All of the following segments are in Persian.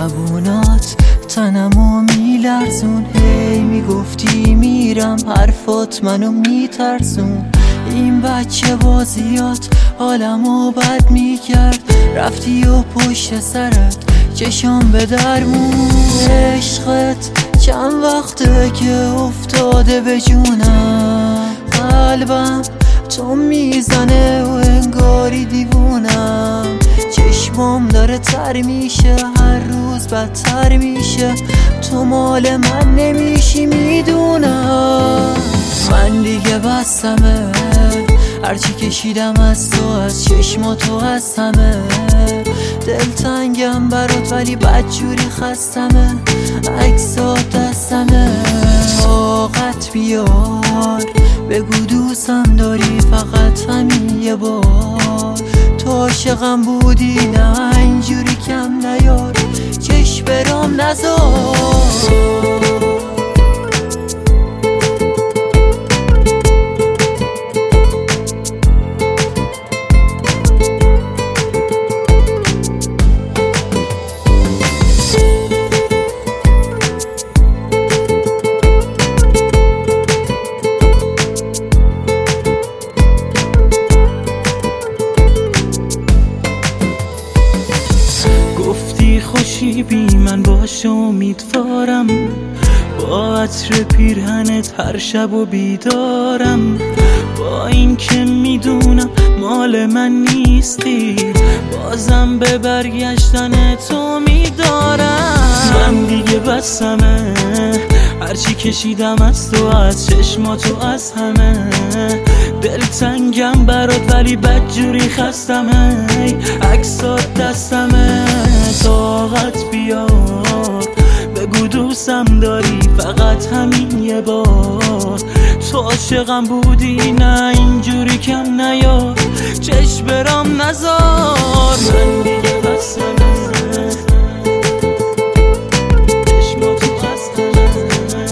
زبونات تنمو میلرزون، هی میگفتی میرم، حرفات منو میترسون. این بچه بازیات حالمو بد میکرد، رفتی و پشت سرت چشام به درمون. عشقت چند وقته که افتاده به جونم، قلبم تو میزنه و انگاری دیوونم. چشمام داره تر میشه، هر روز بدتر میشه، تو مال من نمیشی میدونم. من دیگه بستمه، هرچی کشیدم از تو، از چشماتو از همه. دلتنگم برات ولی بدجوری خستمه، عکسات دستمه. طاقت بیار بگو دوستم داری، فقط همین یه بار. تو عاشقم بودی نه اینجوری کم نیار، چشم برام نذار. خوشی بی من باش امیدوارم، با عطر پیرهنت هر شب و بیدارم. با این که میدونم مال من نیستی، بازم به برگشتن تو میدارم. من دیگه بسمه، هرچی کشیدم از تو، از چشماتو از همه. دلتنگم برات ولی بدجوری خستمه، عکسات دستمه. طاقت بیار بگو دوستم داری، فقط همین یه بار. تو عاشقم بودی نه اینجوری کم نیار، چشم برام نذار. من دیگه بسمه، چشماتو خستمه،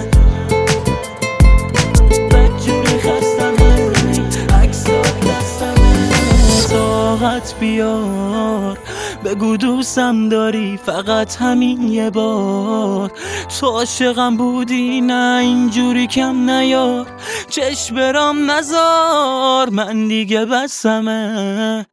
بدجوری خستمه، عکسات دستمه. طاقت بیار بگو دوستم داری، فقط همین یه بار. تو عاشقم بودی نه اینجوری کم نیار، چشم برام نذار. من دیگه بسمه.